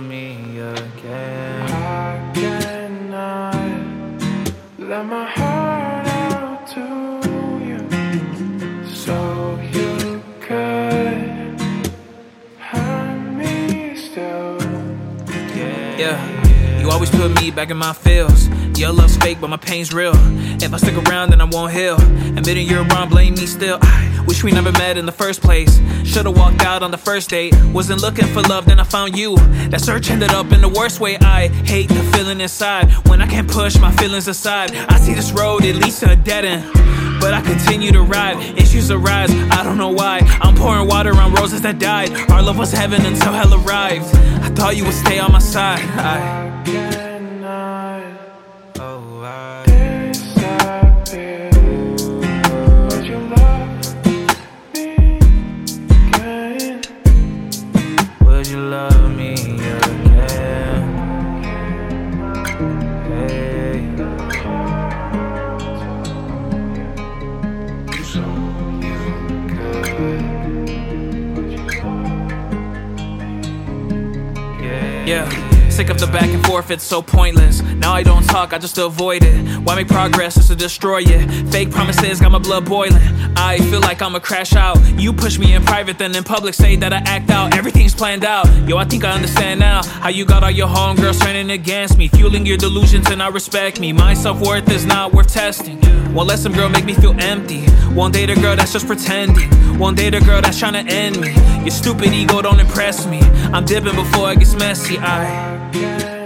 me again? I cannot let my heart out to you, so you could hurt me still. Yeah, you always put me back in my feels. Your love's fake, but my pain's real. If I stick around, then I won't heal. Admitting you're wrong, blame me still. I wish we never met in the first place. Should've walked out on the first date. Wasn't looking for love, then I found you. That search ended up in the worst way. I hate the feeling inside when I can't push my feelings aside. I see this road, it leads to a dead end, but I continue to ride. Issues arise, I don't know why. I'm pouring water on roses that died. Our love was heaven until hell arrived. I thought you would stay on my side. I cannot Oh, disappear. Would you love me again? would you love me again? Hey. So you could. Yeah, sick of the back and forth, it's so pointless. Now I don't talk, I just avoid it. Why make progress just to destroy it? Fake promises got my blood boiling. I feel like I'ma crash out. You push me in private, then in public say that I act out. Everything's planned out. Yo, I think I understand now how you got all your homegirls turning against me, fueling your delusions to not respect me. My self-worth is not worth testing. Won't let some girl make me feel empty. Won't date a girl that's just pretending. Won't date a girl that's trying to end me. Your stupid ego don't impress me. I'm dipping before it gets messy. I